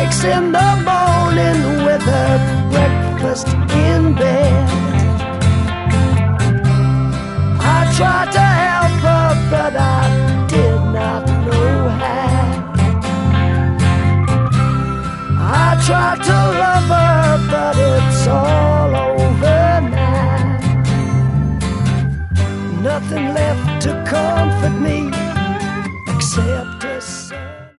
pancakes in the morning with her breakfast in bed.